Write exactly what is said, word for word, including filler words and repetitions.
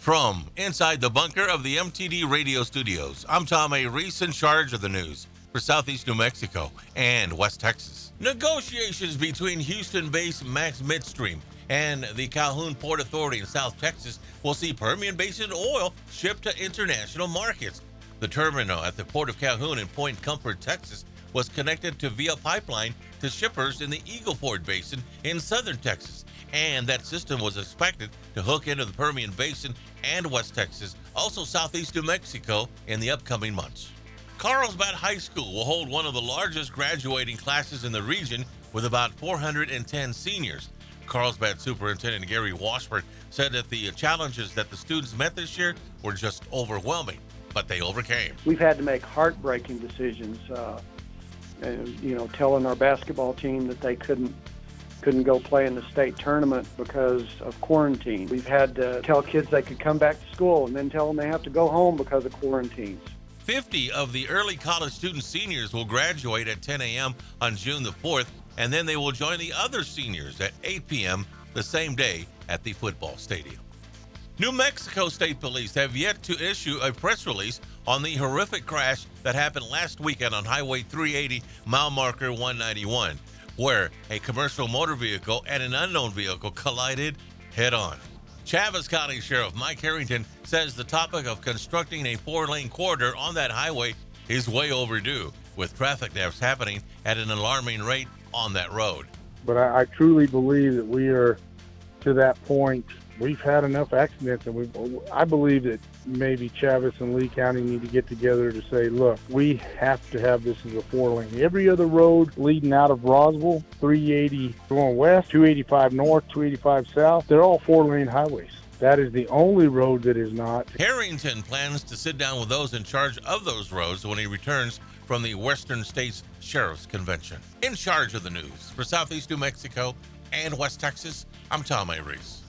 From inside the bunker of the M T D radio studios, I'm Tom A. Reese, in charge of the news for Southeast New Mexico and West Texas. Negotiations between Houston-based Max Midstream and the Calhoun Port Authority in South Texas will see Permian Basin oil shipped to international markets. The terminal at the Port of Calhoun in Point Comfort, Texas, was connected to via pipeline to shippers in the Eagle Ford Basin in southern Texas, and that system was expected to hook into the Permian Basin and West Texas, also southeast New Mexico, in the upcoming months. Carlsbad High School will hold one of the largest graduating classes in the region with about four hundred ten seniors. Carlsbad Superintendent Gary Washburn said that the challenges that the students met this year were just overwhelming, but they overcame. We've had to make heartbreaking decisions, uh, and, you know, telling our basketball team that they couldn't couldn't go play in the state tournament because of quarantine. We've had to tell kids they could come back to school and then tell them they have to go home because of quarantines. fifty of the early college student seniors will graduate at ten a.m. on June the fourth, and then they will join the other seniors at eight p.m. the same day at the football stadium. New Mexico State Police have yet to issue a press release on the horrific crash that happened last weekend on Highway three eighty, mile marker one ninety-one, where a commercial motor vehicle and an unknown vehicle collided head-on. Chaves County Sheriff Mike Harrington says the topic of constructing a four-lane corridor on that highway is way overdue, with traffic deaths happening at an alarming rate on that road. But I, I truly believe that we are to that point. We've had enough accidents, and we I believe that maybe Chaves and Lee County need to get together to say, look, we have to have this as a four-lane. Every other road leading out of Roswell, three eighty going west, two eighty-five north, two eighty-five south, they're all four-lane highways. That is the only road that is not. Harrington plans to sit down with those in charge of those roads when he returns from the Western States Sheriff's Convention. In charge of the news for Southeast New Mexico and West Texas, I'm Tom A. Reese.